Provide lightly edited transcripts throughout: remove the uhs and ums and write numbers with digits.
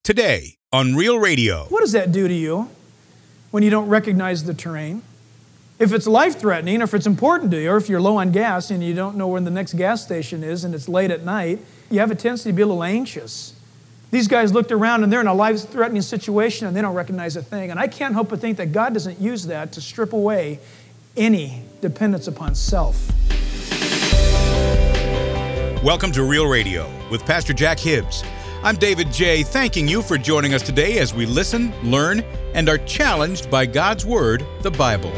Today on Real Radio. What does that do to you when you don't recognize the terrain? If it's life-threatening, or if it's important to you, or if you're low on gas and you don't know where the next gas station is and it's late at night, you have a tendency to be a little anxious. These guys looked around and they're in a life-threatening situation and they don't recognize a thing. And I can't help but think that God doesn't use that to strip away any dependence upon self. Welcome to Real Radio with Pastor Jack Hibbs. I'm David J., thanking you for joining us today as we listen, learn, and are challenged by God's Word, the Bible.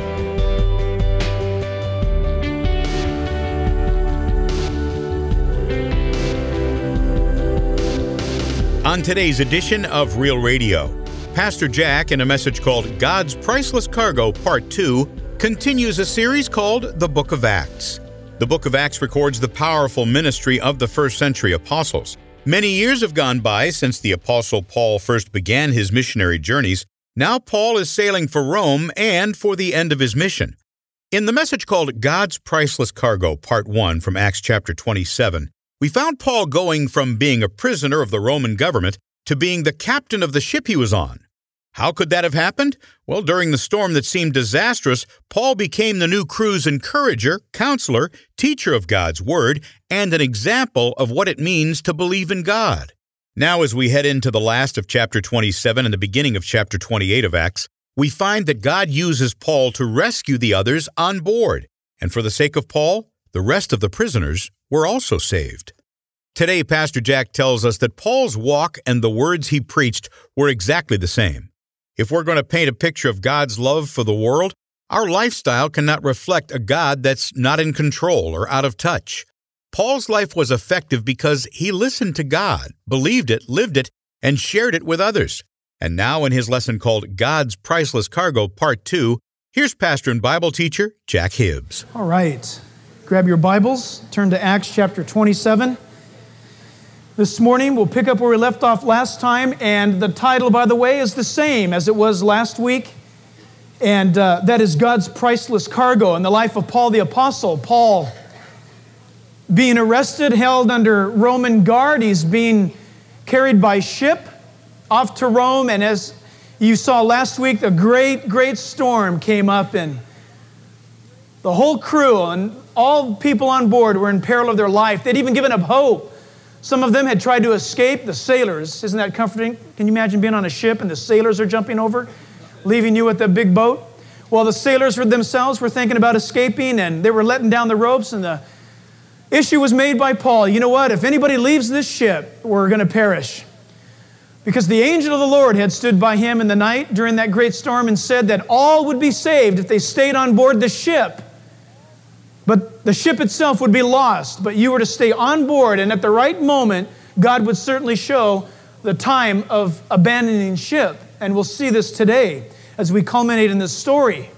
On today's edition of Real Radio, Pastor Jack, in a message called God's Priceless Cargo, Part 2, continues a series called The Book of Acts. The Book of Acts records the powerful ministry of the first century apostles. Many years have gone by since the Apostle Paul first began his missionary journeys. Now Paul is sailing for Rome and for the end of his mission. In the message called God's Priceless Cargo, Part 1 from Acts chapter 27, we found Paul going from being a prisoner of the Roman government to being the captain of the ship he was on. How could that have happened? Well, during the storm that seemed disastrous, Paul became the new crew's encourager, counselor, teacher of God's Word, and an example of what it means to believe in God. Now, as we head into the last of chapter 27 and the beginning of chapter 28 of Acts, we find that God uses Paul to rescue the others on board. And for the sake of Paul, the rest of the prisoners were also saved. Today, Pastor Jack tells us that Paul's walk and the words he preached were exactly the same. If we're going to paint a picture of God's love for the world, our lifestyle cannot reflect a God that's not in control or out of touch. Paul's life was effective because he listened to God, believed it, lived it, and shared it with others. And now in his lesson called God's Priceless Cargo, Part 2, here's pastor and Bible teacher Jack Hibbs. All right. Grab your Bibles, turn to Acts chapter 27. This morning, we'll pick up where we left off last time, and the title, by the way, is the same as it was last week, and that is God's Priceless Cargo, in the life of Paul the Apostle. Paul being arrested, held under Roman guard. He's being carried by ship off to Rome, and as you saw last week, a great storm came up, and the whole crew and all people on board were in peril of their life. They'd even given up hope. Some of them had tried to escape, the sailors. Isn't that comforting? Can you imagine being on a ship and the sailors are jumping over, leaving you with the big boat? Well, the sailors themselves were thinking about escaping, and they were letting down the ropes, and the issue was made by Paul. You know what? If anybody leaves this ship, we're going to perish. Because the angel of the Lord had stood by him in the night during that great storm and said that all would be saved if they stayed on board the ship. But the ship itself would be lost, but you were to stay on board, and at the right moment, God would certainly show the time of abandoning ship. And we'll see this today as we culminate in this story.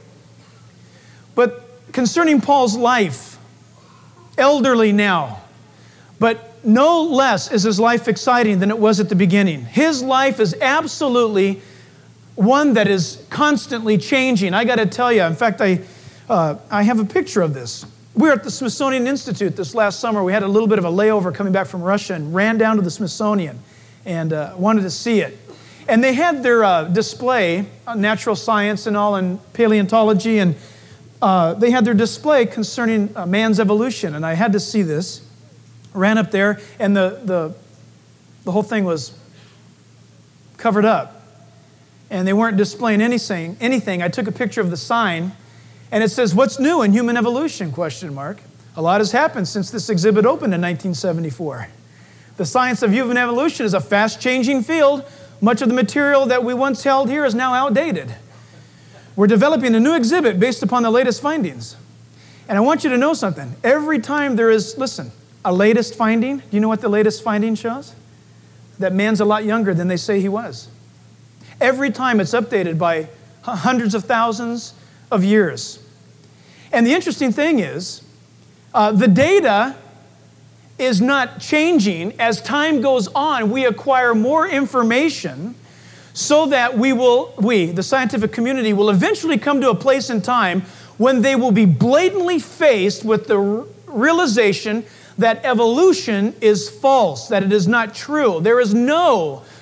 But concerning Paul's life, elderly now, but no less is his life exciting than it was at the beginning. His life is absolutely one that is constantly changing. I got to tell you, in fact, I have a picture of this. We were at the Smithsonian Institute this last summer. We had a little bit of a layover coming back from Russia and ran down to the Smithsonian and wanted to see it. And they had their display on natural science and all and paleontology, and they had their display concerning man's evolution. And I had to see this. I ran up there, and the whole thing was covered up. And they weren't displaying anything. I took a picture of the sign, and it says, "What's new in human evolution?" ? A lot has happened since this exhibit opened in 1974. The science of human evolution is a fast-changing field. Much of the material that we once held here is now outdated. We're developing a new exhibit based upon the latest findings. And I want you to know something. Every time there is, a latest finding, do you know what the latest finding shows? That man's a lot younger than they say he was. Every time it's updated by hundreds of thousands of years. And the interesting thing is, the data is not changing. As time goes on, we acquire more information so that the scientific community will eventually come to a place in time when they will be blatantly faced with the realization that evolution is false, that it is not true. There is no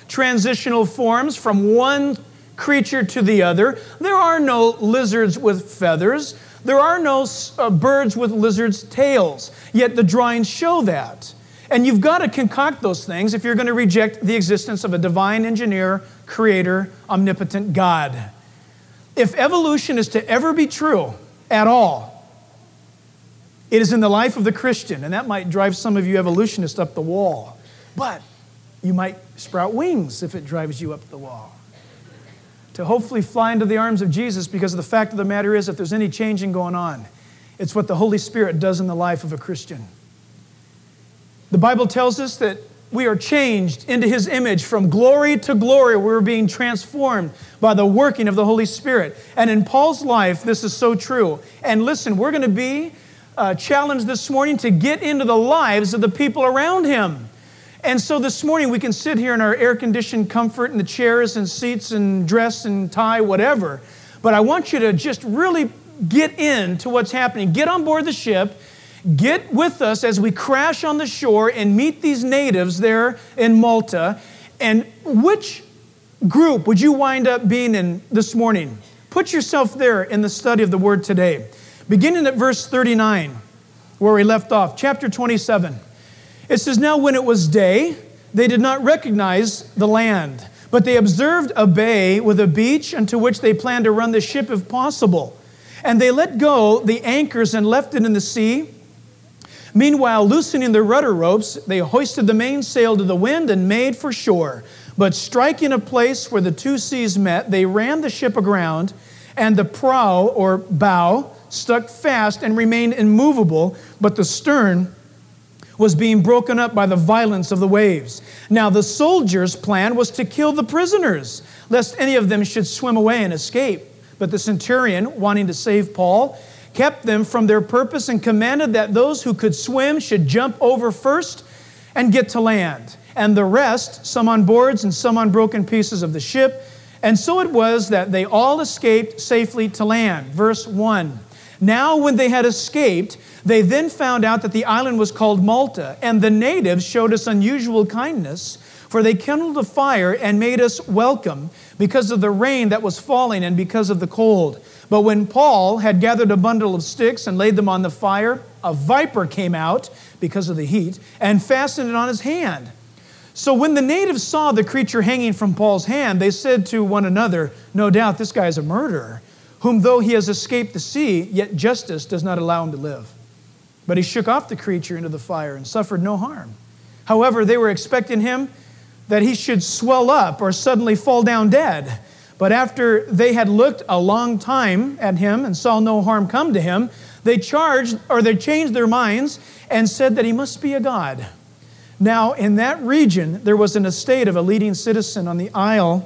transitional forms from one creature to the other. There are no lizards with feathers. There are no birds with lizards' tails. Yet the drawings show that. And you've got to concoct those things if you're going to reject the existence of a divine engineer, creator, omnipotent God. If evolution is to ever be true at all, it is in the life of the Christian, and that might drive some of you evolutionists up the wall. But you might sprout wings if it drives you up the wall, to hopefully fly into the arms of Jesus, because the fact of the matter is, if there's any changing going on, it's what the Holy Spirit does in the life of a Christian. The Bible tells us that we are changed into His image from glory to glory. We're being transformed by the working of the Holy Spirit. And in Paul's life, this is so true. And listen, we're going to be challenged this morning to get into the lives of the people around him. And so this morning we can sit here in our air-conditioned comfort in the chairs and seats and dress and tie, whatever. But I want you to just really get into what's happening. Get on board the ship. Get with us as we crash on the shore and meet these natives there in Malta. And which group would you wind up being in this morning? Put yourself there in the study of the Word today. Beginning at verse 39, where we left off, chapter 27. It says, "Now when it was day, they did not recognize the land, but they observed a bay with a beach into which they planned to run the ship if possible. And they let go the anchors and left it in the sea. Meanwhile, loosening the rudder ropes, they hoisted the mainsail to the wind and made for shore. But striking a place where the two seas met, they ran the ship aground, and the prow or bow stuck fast and remained immovable, but the stern was being broken up by the violence of the waves. Now the soldiers' plan was to kill the prisoners, lest any of them should swim away and escape. But the centurion, wanting to save Paul, kept them from their purpose and commanded that those who could swim should jump over first and get to land, and the rest, some on boards and some on broken pieces of the ship. And so it was that they all escaped safely to land." Verse 1. "Now when they had escaped, they then found out that the island was called Malta, and the natives showed us unusual kindness, for they kindled a fire and made us welcome because of the rain that was falling and because of the cold. But when Paul had gathered a bundle of sticks and laid them on the fire, a viper came out because of the heat and fastened it on his hand. So when the natives saw the creature hanging from Paul's hand, they said to one another, 'No doubt this guy is a murderer, whom though he has escaped the sea, yet justice does not allow him to live.' But he shook off the creature into the fire and suffered no harm. However, they were expecting him that he should swell up or suddenly fall down dead. But after they had looked a long time at him and saw no harm come to him, they changed their minds and said that he must be a god. Now, in that region, there was an estate of a leading citizen on the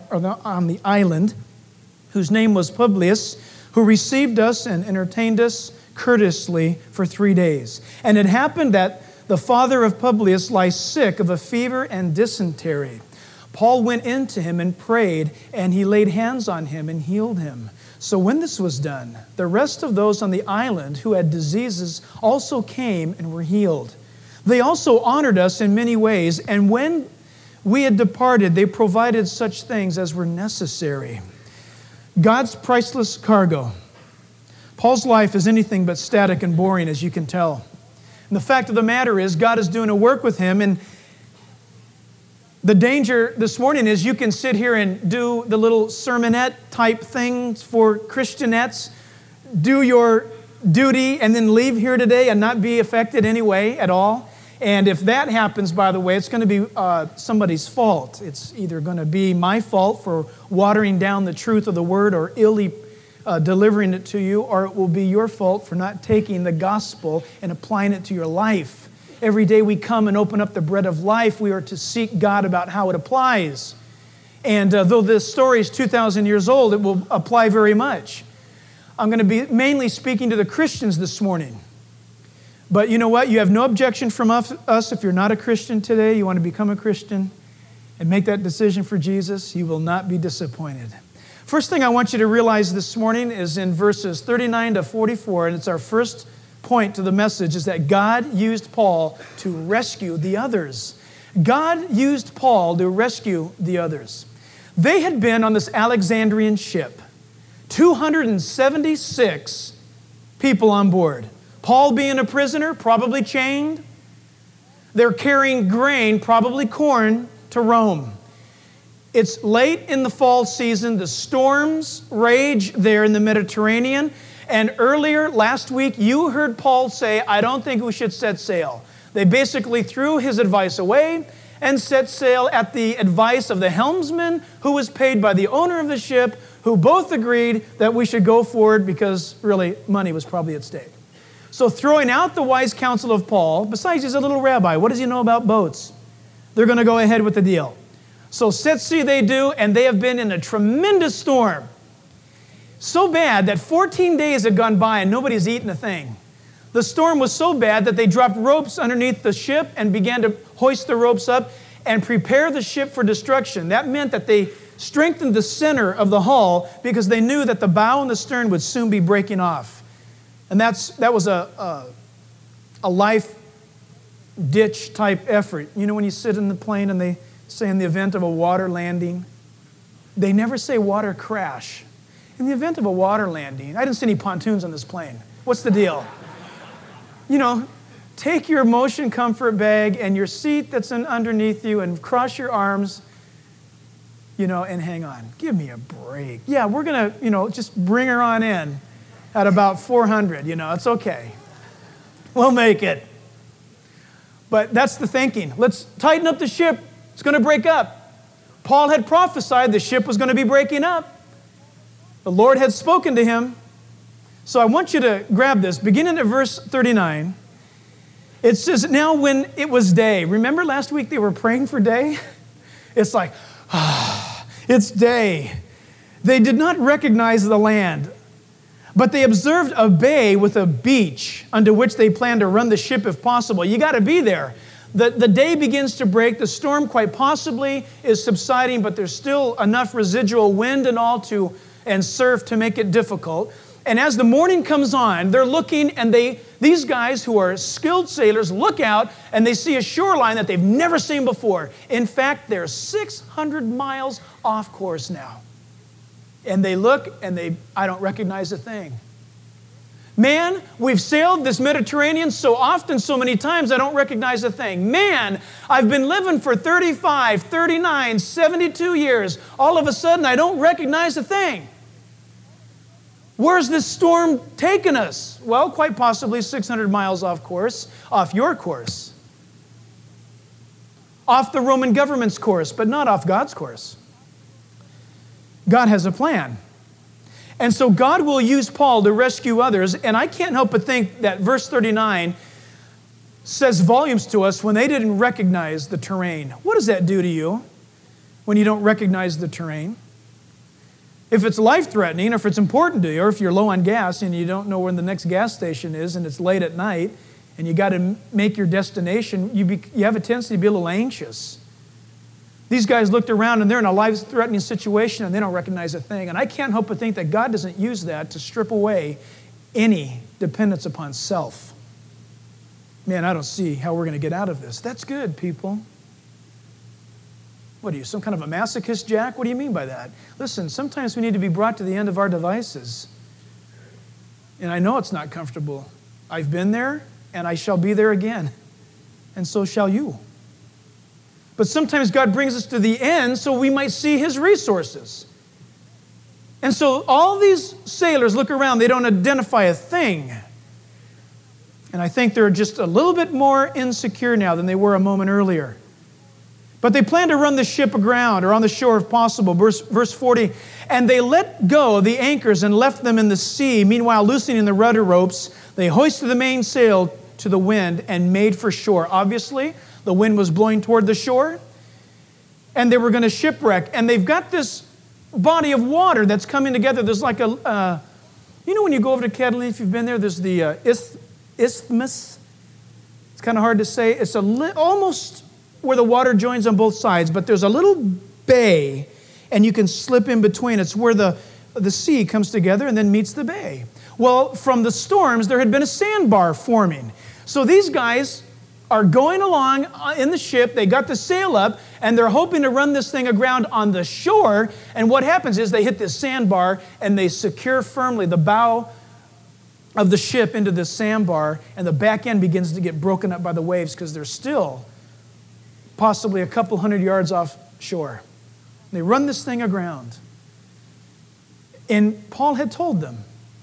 island, whose name was Publius, who received us and entertained us courteously for 3 days. And it happened that the father of Publius lies sick of a fever and dysentery. Paul went in to him and prayed, and he laid hands on him and healed him. So when this was done, the rest of those on the island who had diseases also came and were healed. They also honored us in many ways, and when we had departed, they provided such things as were necessary." God's priceless cargo. Paul's life is anything but static and boring, as you can tell. And the fact of the matter is, God is doing a work with him, and the danger this morning is you can sit here and do the little sermonette type things for Christianettes, do your duty, and then leave here today and not be affected anyway at all. And if that happens, by the way, it's going to be somebody's fault. It's either going to be my fault for watering down the truth of the Word or illy delivering it to you, or it will be your fault for not taking the gospel and applying it to your life. Every day we come and open up the bread of life, we are to seek God about how it applies. And though this story is 2,000 years old, it will apply very much. I'm going to be mainly speaking to the Christians this morning. But you know what? You have no objection from us if you're not a Christian today. You want to become a Christian and make that decision for Jesus. You will not be disappointed. First thing I want you to realize this morning is in verses 39 to 44, and it's our first point to the message, is that God used Paul to rescue the others. God used Paul to rescue the others. They had been on this Alexandrian ship, 276 people on board. Paul being a prisoner, probably chained. They're carrying grain, probably corn, to Rome. It's late in the fall season. The storms rage there in the Mediterranean. And earlier last week, you heard Paul say, I don't think we should set sail. They basically threw his advice away and set sail at the advice of the helmsman, who was paid by the owner of the ship, who both agreed that we should go forward because really money was probably at stake. So throwing out the wise counsel of Paul, besides he's a little rabbi, what does he know about boats? They're going to go ahead with the deal. So set sea they do, and they have been in a tremendous storm. So bad that 14 days had gone by and nobody's eaten a thing. The storm was so bad that they dropped ropes underneath the ship and began to hoist the ropes up and prepare the ship for destruction. That meant that they strengthened the center of the hull because they knew that the bow and the stern would soon be breaking off. And that was a life ditch type effort. You know when you sit in the plane and they say in the event of a water landing, they never say water crash. In the event of a water landing, I didn't see any pontoons on this plane. What's the deal? You know, take your motion comfort bag and your seat that's underneath you and cross your arms, you know, and hang on. Give me a break. Yeah, we're going to, you know, just bring her on in at about 400, you know, it's okay. We'll make it. But that's the thinking. Let's tighten up the ship. It's going to break up. Paul had prophesied the ship was going to be breaking up. The Lord had spoken to him. So I want you to grab this. Beginning at verse 39, it says, now when it was day. Remember last week they were praying for day? It's like, it's day. They did not recognize the land, but they observed a bay with a beach under which they planned to run the ship if possible. You got to be there. The day begins to break. The storm quite possibly is subsiding, but there's still enough residual wind and all and surf to make it difficult. And as the morning comes on, they're looking, and these guys who are skilled sailors look out and they see a shoreline that they've never seen before. In fact, they're 600 miles off course now. And they look and I don't recognize a thing. Man, we've sailed this Mediterranean so often, so many times, I don't recognize a thing. Man, I've been living for 35, 39, 72 years. All of a sudden, I don't recognize a thing. Where's this storm taking us? Well, quite possibly 600 miles off course, off your course. Off the Roman government's course, but not off God's course. God has a plan. And so God will use Paul to rescue others, and I can't help but think that verse 39 says volumes to us when they didn't recognize the terrain. What does that do to you when you don't recognize the terrain? If it's life-threatening, or if it's important to you, or if you're low on gas and you don't know where the next gas station is and it's late at night and you got to make your destination, you have a tendency to be a little anxious. These guys looked around and they're in a life-threatening situation and they don't recognize a thing. And I can't help but think that God doesn't use that to strip away any dependence upon self. Man, I don't see how we're going to get out of this. That's good, people. What are you, some kind of a masochist, Jack? What do you mean by that? Listen, sometimes we need to be brought to the end of our devices. And I know it's not comfortable. I've been there, and I shall be there again. And so shall you. But sometimes God brings us to the end so we might see His resources. And so all these sailors look around. They don't identify a thing. And I think they're just a little bit more insecure now than they were a moment earlier. But they plan to run the ship aground or on the shore if possible. Verse 40, and they let go the anchors and left them in the sea. Meanwhile, loosening the rudder ropes, they hoisted the mainsail to the wind and made for shore. Obviously, the wind was blowing toward the shore, and they were going to shipwreck. And they've got this body of water that's coming together. There's like you know when you go over to Catalina, if you've been there, there's the isthmus. It's kind of hard to say. It's almost where the water joins on both sides, but there's a little bay, and you can slip in between. It's where the sea comes together and then meets the bay. Well, from the storms, there had been a sandbar forming. So these guys are going along in the ship. They got the sail up, and they're hoping to run this thing aground on the shore. And what happens is they hit this sandbar, and they secure firmly the bow of the ship into this sandbar, and the back end begins to get broken up by the waves because they're still possibly a couple hundred yards offshore. They run this thing aground. And Paul had told them,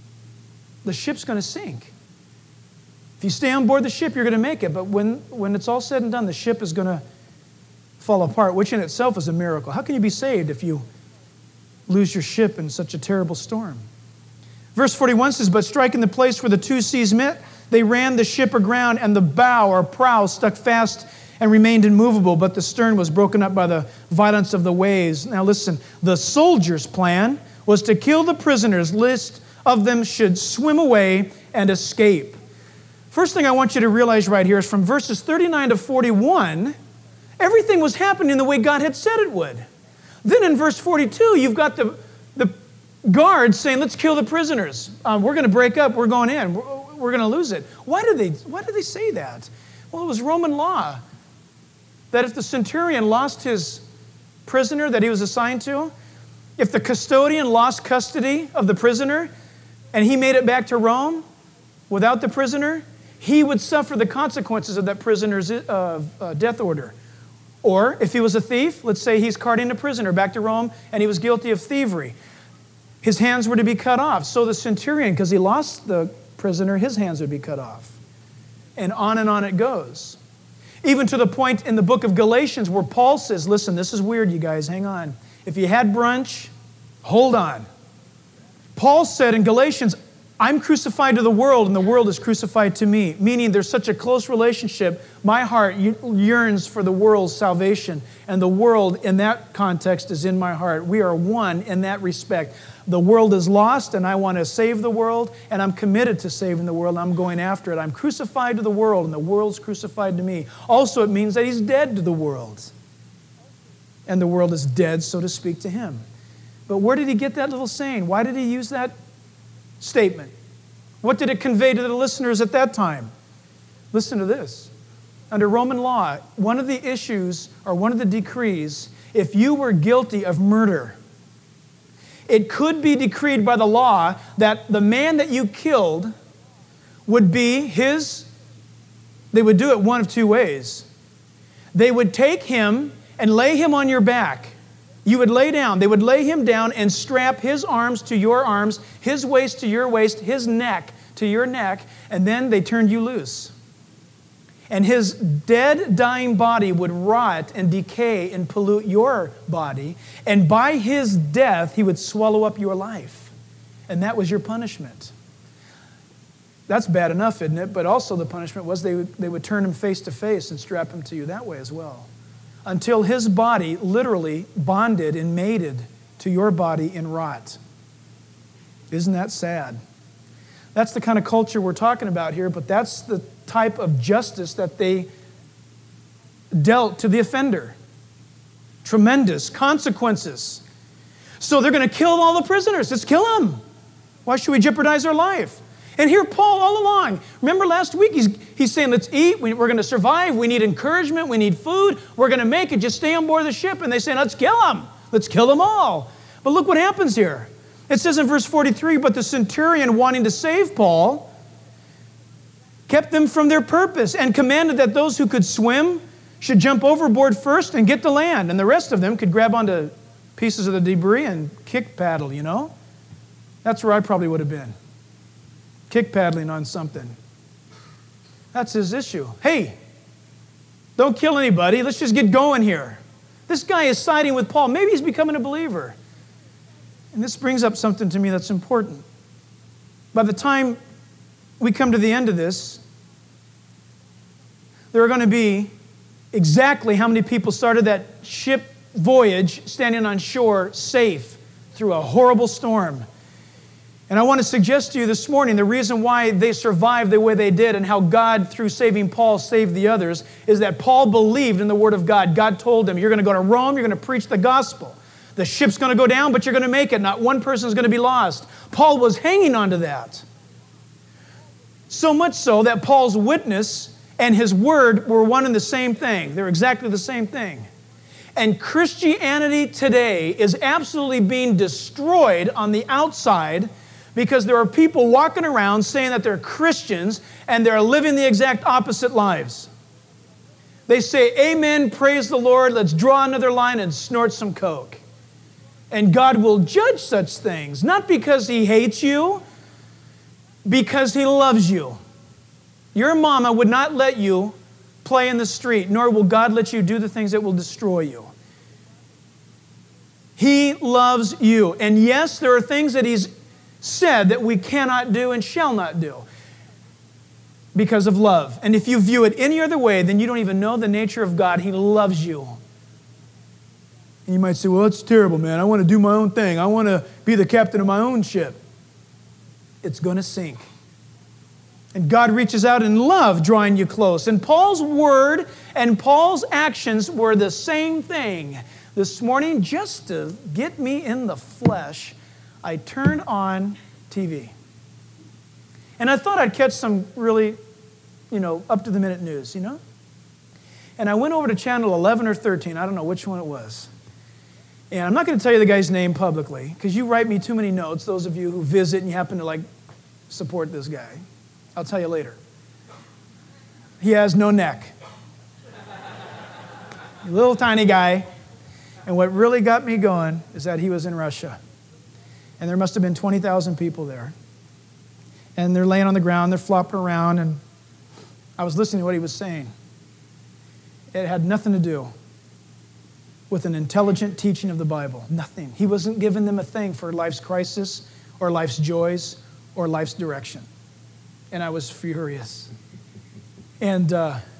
the ship's going to sink. If you stay on board the ship, you're going to make it. But when it's all said and done, the ship is going to fall apart, which in itself is a miracle. How can you be saved if you lose your ship in such a terrible storm? Verse 41 says, but striking the place where the two seas met, they ran the ship aground, and the bow or prow stuck fast and remained immovable, but the stern was broken up by the violence of the waves. Now listen, the soldiers' plan was to kill the prisoners, lest of them should swim away and escape. First thing I want you to realize right here is from verses 39 to 41, everything was happening the way God had said it would. Then in verse 42, you've got the guards saying, let's kill the prisoners. We're going to break up. We're going in. We're going to lose it. Why did they say that? Well, it was Roman law that if the centurion lost his prisoner that he was assigned to, if the custodian lost custody of the prisoner and he made it back to Rome without the prisoner, he would suffer the consequences of that prisoner's death order. Or if he was a thief, let's say he's carting a prisoner back to Rome and he was guilty of thievery. His hands were to be cut off. So the centurion, because he lost the prisoner, his hands would be cut off. And on it goes. Even to the point in the book of Galatians where Paul says, listen, this is weird, you guys, hang on. If you had brunch, hold on. Paul said in Galatians, I'm crucified to the world and the world is crucified to me. Meaning there's such a close relationship. My heart yearns for the world's salvation. And the world in that context is in my heart. We are one in that respect. The world is lost and I want to save the world. And I'm committed to saving the world. I'm going after it. I'm crucified to the world and the world's crucified to me. Also, it means that he's dead to the world. And the world is dead, so to speak, to him. But where did he get that little saying? Why did he use that statement? What did it convey to the listeners at that time? Listen to this. Under Roman law, one of the issues or one of the decrees, if you were guilty of murder, it could be decreed by the law that the man that you killed would be they would do it one of two ways. They would take him and lay him on your back. You would lay down. They would lay him down and strap his arms to your arms, his waist to your waist, his neck to your neck, and then they turned you loose. And his dead, dying body would rot and decay and pollute your body, and by his death, he would swallow up your life. And that was your punishment. That's bad enough, isn't it? But also the punishment was they would turn him face to face and strap him to you that way as well. Until his body literally bonded and mated to your body in rot. Isn't that sad? That's the kind of culture we're talking about here, but that's the type of justice that they dealt to the offender. Tremendous consequences. So they're going to kill all the prisoners. Let's kill them. Why should we jeopardize our life? And here Paul all along, remember last week, he's saying, let's eat, we're going to survive, we need encouragement, we need food, we're going to make it, just stay on board the ship. And they say, let's kill them. Let's kill them all. But look what happens here. It says in verse 43, but the centurion, wanting to save Paul, kept them from their purpose and commanded that those who could swim should jump overboard first and get to land. And the rest of them could grab onto pieces of the debris and kick paddle, you know. That's where I probably would have been. Kick paddling on something. That's his issue. Hey, don't kill anybody. Let's just get going here. This guy is siding with Paul. Maybe he's becoming a believer. And this brings up something to me that's important. By the time we come to the end of this, there are going to be exactly how many people started that ship voyage standing on shore safe through a horrible storm. And I want to suggest to you this morning the reason why they survived the way they did and how God, through saving Paul, saved the others, is that Paul believed in the Word of God. God told him, you're going to go to Rome, you're going to preach the gospel. The ship's going to go down, but you're going to make it. Not one person is going to be lost. Paul was hanging on to that. So much so that Paul's witness and His Word were one and the same thing. They're exactly the same thing. And Christianity today is absolutely being destroyed on the outside because there are people walking around saying that they're Christians and they're living the exact opposite lives. They say, amen, praise the Lord, let's draw another line and snort some coke. And God will judge such things, not because He hates you, because He loves you. Your mama would not let you play in the street, nor will God let you do the things that will destroy you. He loves you. And yes, there are things that He's said that we cannot do and shall not do because of love. And if you view it any other way, then you don't even know the nature of God. He loves you. And you might say, well, that's terrible, man. I want to do my own thing. I want to be the captain of my own ship. It's going to sink. And God reaches out in love, drawing you close. And Paul's word and Paul's actions were the same thing. This morning, just to get me in the flesh, I turned on TV. And I thought I'd catch some really, up-to-the-minute news, And I went over to channel 11 or 13. I don't know which one it was. And I'm not going to tell you the guy's name publicly, because you write me too many notes, those of you who visit and you happen to, support this guy. I'll tell you later. He has no neck. A little tiny guy. And what really got me going is that he was in Russia. And there must have been 20,000 people there. And they're laying on the ground, they're flopping around, and I was listening to what he was saying. It had nothing to do with an intelligent teaching of the Bible. Nothing. He wasn't giving them a thing for life's crisis or life's joys or life's direction. And I was furious. And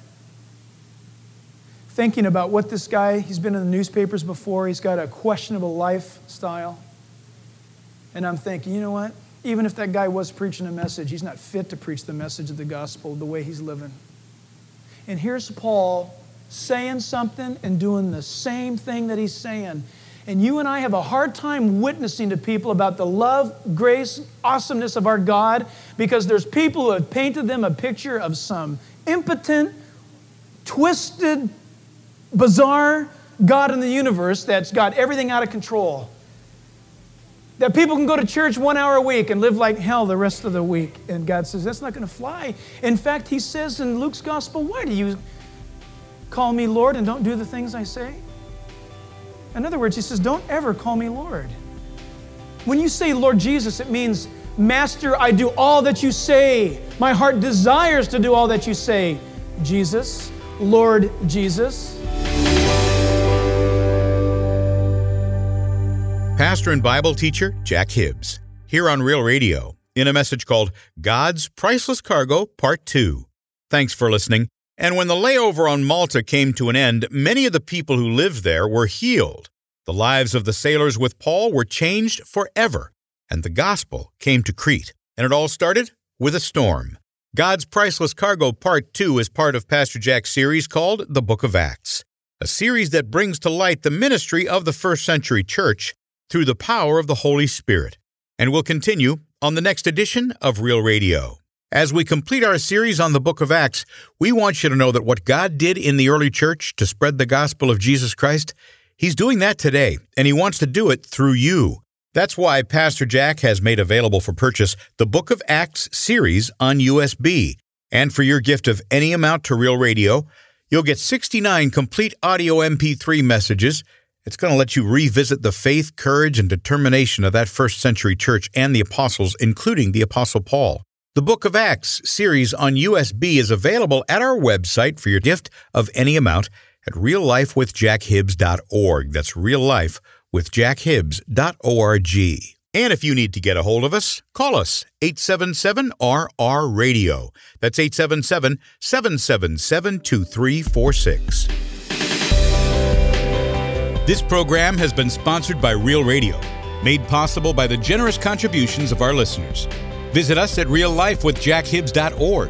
thinking about what this guy, he's been in the newspapers before, he's got a questionable lifestyle. And I'm thinking, you know what? Even if that guy was preaching a message, he's not fit to preach the message of the gospel the way he's living. And here's Paul saying something and doing the same thing that he's saying. And you and I have a hard time witnessing to people about the love, grace, awesomeness of our God because there's people who have painted them a picture of some impotent, twisted, bizarre God in the universe that's got everything out of control. That people can go to church 1 hour a week and live like hell the rest of the week. And God says, that's not going to fly. In fact, He says in Luke's gospel, why do you call me Lord and don't do the things I say? In other words, He says, don't ever call me Lord. When you say Lord Jesus, it means, Master, I do all that you say. My heart desires to do all that you say. Jesus, Lord Jesus. Pastor and Bible teacher Jack Hibbs, here on Real Radio, in a message called God's Priceless Cargo, Part 2. Thanks for listening. And when the layover on Malta came to an end, many of the people who lived there were healed. The lives of the sailors with Paul were changed forever, and the gospel came to Crete. And it all started with a storm. God's Priceless Cargo Part 2 is part of Pastor Jack's series called The Book of Acts, a series that brings to light the ministry of the first century church through the power of the Holy Spirit, and will continue on the next edition of Real Radio. As we complete our series on the Book of Acts, we want you to know that what God did in the early church to spread the gospel of Jesus Christ, He's doing that today, and He wants to do it through you. That's why Pastor Jack has made available for purchase the Book of Acts series on USB. And for your gift of any amount to Real Radio, you'll get 69 complete audio MP3 messages. It's going to let you revisit the faith, courage, and determination of that first century church and the apostles, including the Apostle Paul. The Book of Acts series on USB is available at our website for your gift of any amount at reallifewithjackhibbs.org. That's reallifewithjackhibbs.org. And if you need to get a hold of us, call us, 877-RR-RADIO. That's 877-777-2346. This program has been sponsored by Real Radio, made possible by the generous contributions of our listeners. Visit us at reallifewithjackhibbs.org,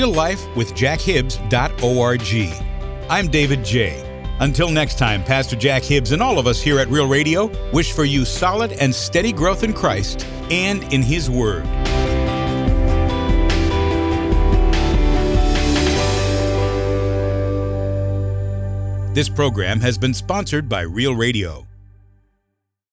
reallifewithjackhibbs.org. I'm David J. Until next time, Pastor Jack Hibbs and all of us here at Real Radio wish for you solid and steady growth in Christ and in His Word. This program has been sponsored by Real Radio.